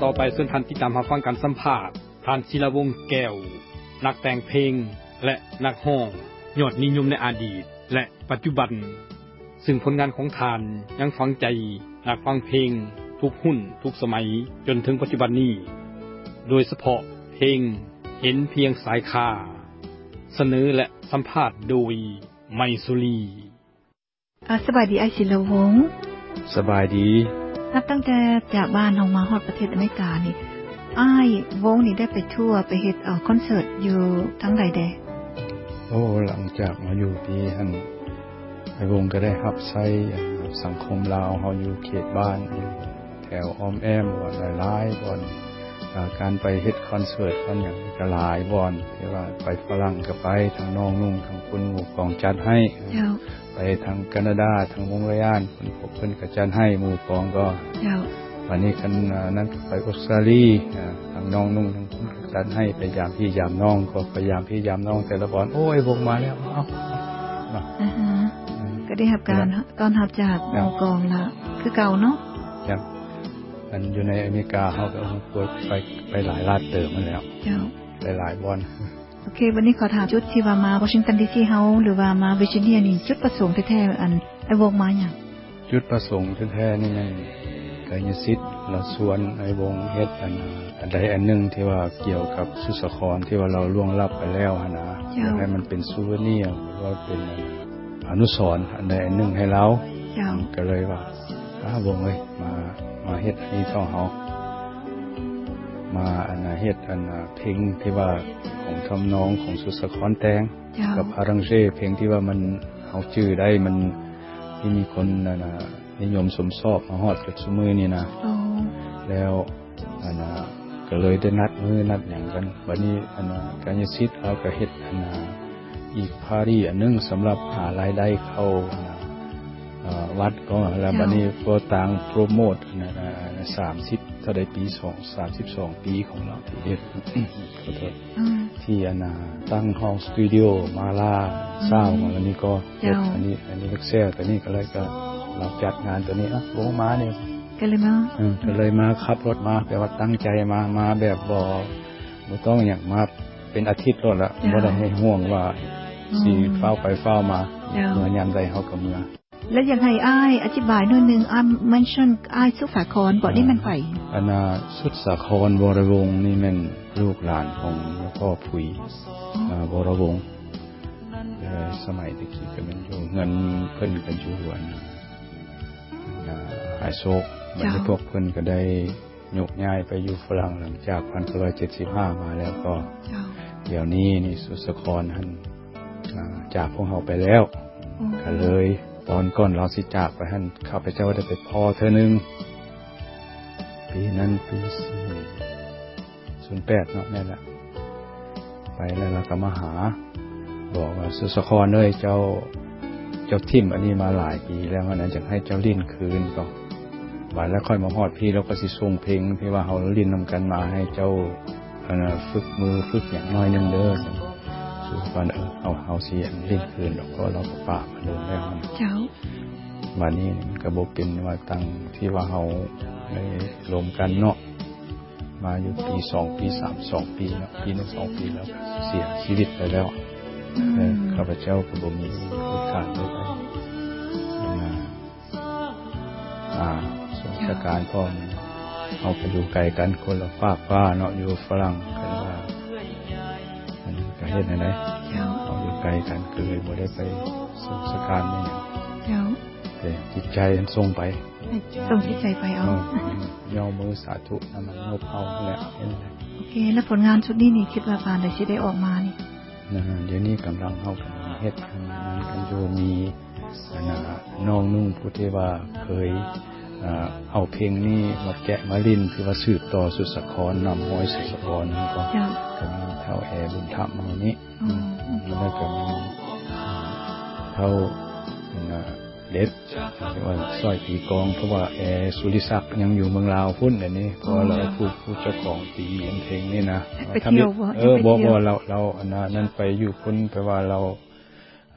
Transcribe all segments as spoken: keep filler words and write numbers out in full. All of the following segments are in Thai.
ต่อไปเชิญท่านติดตามรับฟังการสัมภาษณ์ท่านศิลวงศ์แก้วนักแต่งเพลงและนักร้องยอดนิยมในอดีตและปัจจุบันซึ่งผลงานของท่านยังฝังใจนักฟังเพลงทุกรุ่นทุกสมัยจนถึงปัจจุบันนี้โดยเฉพาะเพลงเห็นเพียงสายคาเสนอและสัมภาษณ์โดยไมสุรีอ่าสบายดีไอ้ศิลวงศ์สบายดีนับตั้งแต่จากบ้านเฮามาฮอดประเทศอเมริกานี่อ้ายวงนี่ได้ไปทั่วไปเฮ็ดเอ่อคอนเสิร์ตอยู่ทั้งใดแดโอ้หลังจากมาอยู่ที่หั่นไอ้วงก็ได้รับใช้สังคมลาวเฮาอยู่เขตบ้านอยู่แถวอ้อมแอมบ่หลายๆบ่อนการไปเฮ็ดคอนเสิร์ตกันหยังก็หลายบ่อนที่ว่าไปฝรั่งก็ไปทางน้องนุ่งทางคุณหมู่กองจัดให้เจ้าไปทางแคนาดาทางวงระยานเพิ่นพบเพิ่นก็จัดให้หมู่กองก็เจ้าวันนี้กันนั้นไปออสเตรเลียทางน้องนุ่งทางคุณก็จัดให้พยายามพี่ยามน้องก็พยายามพี่ยามน้องแต่ละบ่อนโอ้ยวงมาแล้วเอ้าอือฮะก็ได้รับการต้อนรับจากหมู่กองละคือเก่าเนาะครับอันอยู่ในอเมริกาเฮาก็ไปไปหลายลาดเติมมาแล้วเจ้าไปหลายบ่อนโอเควันนี้ขอถามจุดที่ว่ามาวอชิงตันดีซีเฮาหรือว่ามาเวอร์จิเนียนี่จุดประสงค์แท้ๆอันไอ้วงมาหยังจุดประสงค์แท้ๆนี่มันก็ยสิทธิ์ละส่วนไอ้วงเฮ็ดอันอันใดอันนึงที่ว่าเกี่ยวกับสุสครที่ว่าเราล่วงลับไปแล้วหั่นน่ะอยากให้มันเป็นซูเวเนียร์หรือว่าเป็นอนุสรณ์อันใดอันนึงให้เราก็เลยว่าอ้าวงเอ้ยมามาเฮ็ดอันนี้ต่อเฮามาอันน่ะเฮ็ดอันน่ะเพลงที่ว่าของทำนองของสุสครแต่งกับอารังเชเพลงที่ว่ามันเฮาชื่อได้มันที่มีคนน่ะนิยมสมชอบมาฮอดจนซุมื้อนี้นะอ๋อแล้วอันน่ะก็เลยได้นัดมื้อนัดหยังกันบัดนี้อันน่ะกัญญสิทธิ์เฮาก็เฮ็ดอันน่ะอีกพารีอันนึงสำหรับหารายได้เข้าอ่าวัดก็แล้วบัดนี้ก็ต่างโปรโมทนั่นน่ะสามสิบเท่าใดปีสอง สามสิบสองปีของเราที่เฮ็ดขอโทษที่อันน่ะตั้งห้องสตูดิโอมาลาซาวด์อันนี้ก็เฮ็ดอันนี้อันนี้เล็กเซลตัวนี้ก็เลยก็เราจัดงานตัวนี้อ่ะวงมานี่ก็เลยมาอือก็เลยมาขับรถมาแปลว่าตั้งใจมามาแบบบ่บ่ต้องหยังมาเป็นอาทิตย์รถละบ่ได้ให้ห่วงว่าสิเฝ้าไปเฝ้ามาเมื่อยามใดเฮาก็เมื่อแล้วยังให้อ้ายอธิบายหน่อยนึงอ้ายเมนชั่นอ้ายสุสาครบ่นี่มันไปอันน่ะสุสาครวรวงศ์นี่แม่นลูกหลานของหลวงพ่อผุยอ่าวรวงศ์เอ่อสมัยตะกี้ก็มันอยู่เงินเพิ่นก็อยู่อันน่ะหายโศกบัดนี้พวกเพิ่นก็ได้ยกย้ายไปอยู่ฝรั่งหลังจากหนึ่งพันเก้าร้อยเจ็ดสิบห้ามาแล้วก็เดี๋ยวนี้นี่สุสาครหั่นอ่าจากพวกเฮาไปแล้วก็เลยตอนก่อนเราสิจากไปหั่นข้าพเจ้าได้ไปพ่อเทื่อนึงปีนั้นปีศูนย์แปดเนาะนั่นแหละไปแล้วเราก็มาหาบอกว่าสุสาครเอ้ยเจ้าเจ้าทิ่มอันนี้มาหลายปีแล้วอันนั้นจะให้เจ้าลิ้นคืนก็บัดแล้วค่อยมาฮอดพี่เราก็สิส่งเพลงที่ว่าเฮาลิ้นนำกันมาให้เจ้าอันน่ะฝึกมือฝึกหยังน้อยนึงเด้อสุสาครเออเอาเฮาสิลิ้นคืนดอกก็เราก็ปากมาเลยแล้วเจ้าบัดนี้มันก็บ่เป็นว่าตั้งที่ว่าเฮาได้รวมกันเนาะมาอยู่ปีสองปีสาม สองปีแล้วปีนึงสองปีแล้วเสียชีวิตไปแล้วเออข้าพเจ้าก็บ่มีโอกาสได้ไปนะอ่าสงสการพ่อเฮาไปอยู่ไกลกันคนละฝากฟ้าเนาะอยู่ฝรั่งกันว่าอันนี้ก็เฮ็ดได้ไดเฮาอยู่ไกลกันก็เลยบ่ได้ไปสงสการนี่เจ้าแต่จิตใจมันส่งไปส่งจิตใจไปเอาย่อมือสาธุนำมันนบเอาแหละโอเคแล้วผลงานชุดนี้นี่คิดว่าปานได้สิได้ออกมานี่นะเดี๋ยวนี้กำลังเฮากันเฮ็ดกันนั้นกันอยู่มีอันน่ะน้องนุ่งผู้ที่ว่าเคยอ่าเอาเพลงนี้มาแกะมาลิ้นที่ว่าสืบต่อสุสาครนำห้อยสุสาครนี่ก็ก็มีเท่าแอบุญธรรมเฮานี้แล้วก็มีเท่าน่ะเด็ดที่ว่าซอยตีกองเพราะว่าแอสุริศักดิ์ยังอยู่เมืองลาวพุ่นอันนี้เพราะเราผู้ผู้เจ้าของตีเพลงนี่นะไปเที่ยวเออบ่บ่เราเราอันนั้นไปอยู่พุ่นแปลว่าเราอ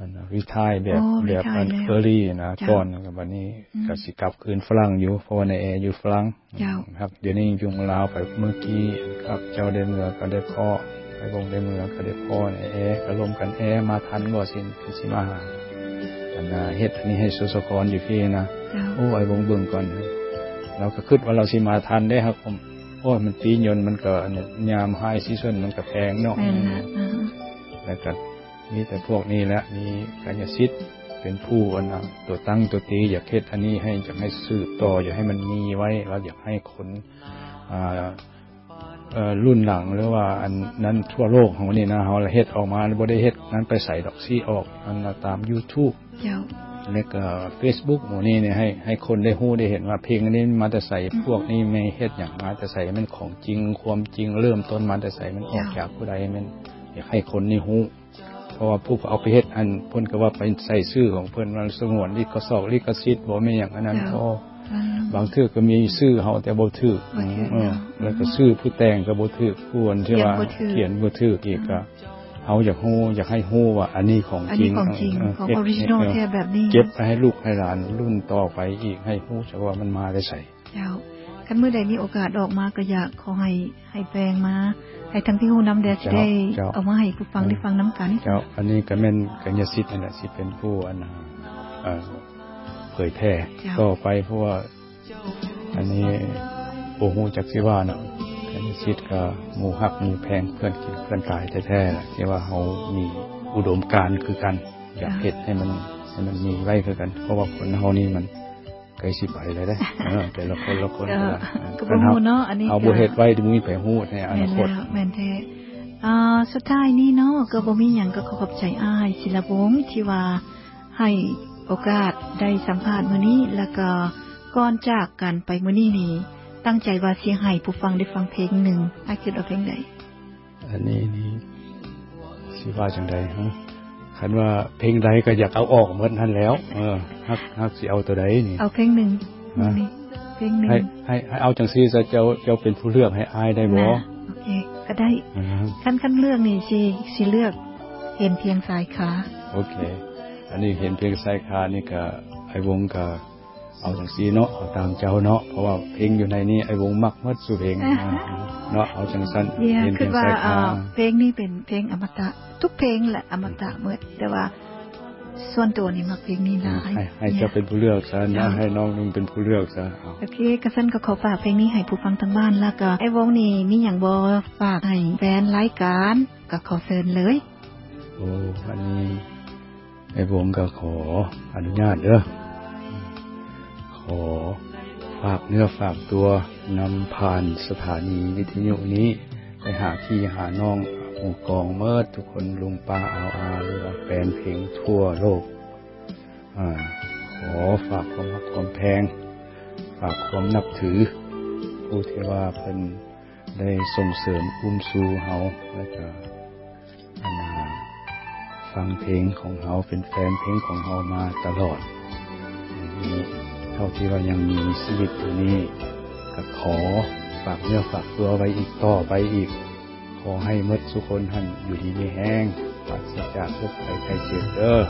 อันรีไทร์แบบแบบอันเคอรี่นะก่อนกับบัดนี้ก็สิกลับคืนฝรั่งอยู่เพราะว่าในแอร์อยู่ฝรั่งครับเดี๋ยวนี้อยู่ลาวไปเมื่อกี้ครับเจ้าได้เมือก็ได้พ่อไปวงได้เมือก็ได้พ่อในแอร์ก็รวมกันแอร์มาทันบ่สิ้นคือสิมาหาอันน่ะเฮ็ดอันนี้ให้สุสครอยู่พี่นะโอ้ไอ้วงเบิ่งก่อนเราก็คิดว่าเราสิมาทันได้ครับผมโอ้มันปียนต์มันก็ยามไฮซีซั่นมันก็แพงเนาะแล้วก็มีแต่พวกนี้แหละมีกัญญาสิทธิ์เป็นผู้อันน่ะตัวตั้งตัวตีอยากเฮ็ดอันนี้ให้อยากให้สืบต่ออยากให้มันมีไว้แล้วอยากให้คนอ่าเอ่อรุ่นหลังหรือว่าอันนั้นทั่วโลกของนี่นะเฮาละเฮ็ดออกมาบ่ได้เฮ็ดนั้นไปใส่ดอกซี่ออกอันตาม YouTube เจ้าแล้วก็ Facebook หมู่นี้เนี่ยให้ให้คนได้ฮู้ได้เห็นว่าเพลงอันนี้มาแต่ใส่พวกนี้ไม่เฮ็ดหยังมาแต่ใส่มันของจริงความจริงเริ่มต้นมาแต่ใส่มันออกจากผู้ใดมันอยากให้คนนี่ฮู้เพราะว่าผู้เอาไปเฮ็ดอันเพิ่นก็ว่าไปใส่ชื่อของเพิ่นว่าสงวนลิขสิทธิ์ลิขสิทธิ์บ่แม่นหยังอันนั้นพอบางเทื่อก็มีชื่อเฮาแต่บ่ถูกเออแล้วก็ชื่อผู้แต่งก็บ่ถูกผู้อันที่ว่าเขียนบ่ถูกอีกก็เฮาอยากฮู้อยากให้ฮู้ว่าอันนี้ของจริงของออริจินัลแท้แบบนี้เก็บไปให้ลูกให้หลานรุ่นต่อไปอีกให้ฮู้จักว่ามันมาได้ไสเจ้าคันมื้อใดมีโอกาสออกมาก็อยากขอให้ให้แปลงมาให้ทั้งที่ฮู้นำแดสิได้เอามาให้ผู้ฟังได้ฟังนำกันเจ้าอันนี้ก็แม่นกัญญาสิทธิ์นั่นแหละสิเป็นผู้อันเอ่อเผยแพร่ต่อไปเพราะว่าอันนี้บ่ฮู้จักสิว่าเนาะกัญญาสิทธิ์ก็หมู่ฮักหมู่แพงเพื่อนกินเพื่อนตายแท้ๆล่ะที่ว่าเฮามีอุดมการณ์คือกันอยากเฮ็ดให้มันให้มันมีไว้คือกันเพราะว่าคนเฮานี่มันใกล้สิไปเลยเด้เออแต่ละคนละคนก็บ่ฮู้เนาะอันนี้เอาบ่เฮ็ดไว้บ่มีไปฮู้ในอนาคตแม่นแท้อ่าสุดท้ายนี้เนาะก็บ่มีหยังก็ขอขอบใจอ้ายศิลวงศ์ที่ว่าให้โอกาสได้สัมภาษณ์มื้อนี้แล้วก็ก่อนจากกันไปมื้อนี้นี่ตั้งใจว่าสิให้ผู้ฟังได้ฟังเพลงนึงอ้ายคิดเอาเพลงใดอันนี้นี่สิว่าจังได๋ฮะคันว่าเพลงใดก็อยากเอาออกหมดนั่นแล้วเออฮักฮักสิเอาตัวใดนี่เอาเพลงนึงนี่เพลงนึงให้ให้ให้เอาจังซี่ซะเจ้าเจ้าเป็นผู้เลือกให้อ้ายได้บ่โอเคก็ได้คันๆเลือกนี่สิสิเลือกเห็นเพียงสายขาโอเคอันนี้เห็นเพียงสายขานี่ก็ไอ้วงก็เอาจังซี่เนาะเอาตามเจ้าเนาะเพราะว่าเพลงอยู่ในนี้ไอ้วงมักหมดสุเพลงเนาะเอาจังซั่นเห็นเพียงสายขาเพลงนี้เป็นเพลงอมตะทุกเพลงแหละอมตะหมดแต่ว่าส่วนตัวนี่มักเพลงนี้หลายให้เจ้าเป็นผู้เลือกซะนะให้น้องนึงเป็นผู้เลือกซะโอเคกะซั่นก็ขอฝากเพลงนี้ให้ผู้ฟังทางบ้านแล้วก็ไอ้วงนี้มีหยังบ่ฝากให้แฟนรายการก็ขอเชิญเลยโอ้อันนี้ไอ้วงก็ขออนุญาตเด้อขอฝากเนื้อฝากตัวนำผ่านสถานีวิทยุนี้ไปหาพี่หาน้องหมู่กองเมิดทุกคนลุงป้าอาอาหรือว่าแฟนเพลงทั่วโลกอ่าขอฝากความรักความแพงฝากความนับถือผู้ที่ว่าเพิ่นได้ส่งเสริมอุ้มชูเฮาแล้วก็อันฟังเพลงของเฮาเป็นแฟนเพลงของเฮามาตลอดเท่าที่ว่ายังมีชีวิตอยู่นี้ก็ขอฝากเนื้อฝากตัวไว้อีกต่อไปอีกขอให้หมดทุกคนท่านอยู่ดีมีแห้งปราศจากทุกข์ภัยไข้เจ็บเด้อ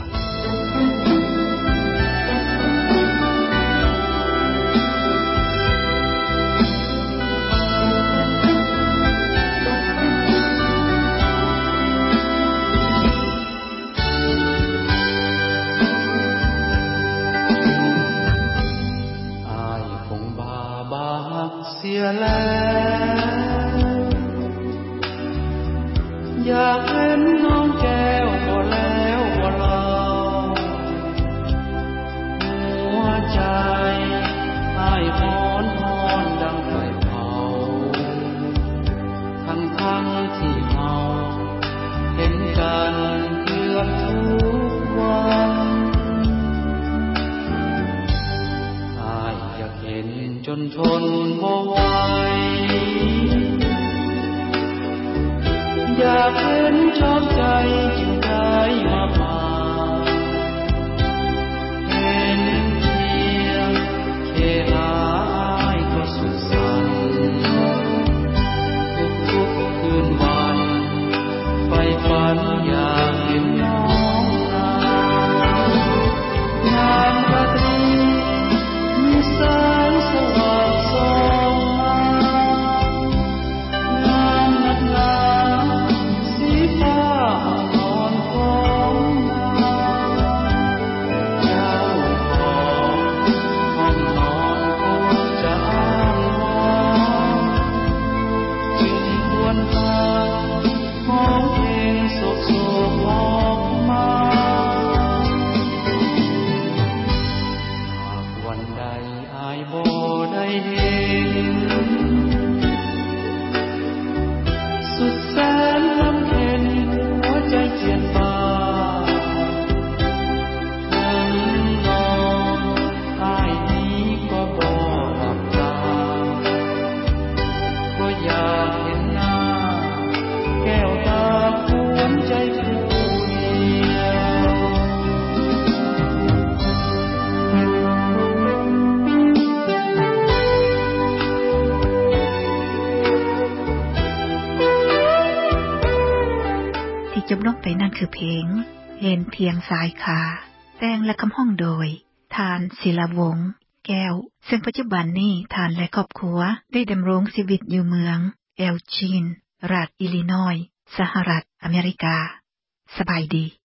อยากเห็นน้องแก้วบ่แล้วบ่เล่าหัวใจอ้ายพรพรดังไฟเผาทั้งทั้งที่เฮาเห็นกันเกือบทุกวันอ้ายอยากเห็นจนทนบ่ไหวอยากเห็นชอบใจจึงได้มาพาเห็นเพียงแค่อายก็สุขสันต์ทุกๆคืนวันไฟฝันอยากเห็นน้องนานที่จบลงไปนั่นคือเพลงเห็นเพียงสายขาแต่งและคำห้องโดยทานศิลวงศ์แก้วซึ่งปัจจุบันนี้ทานและครอบครัวได้ดำรงชีวิตอยู่เมืองเอลจีนรัฐอิลลินอยส์สหรัฐอเมริกาสบายดี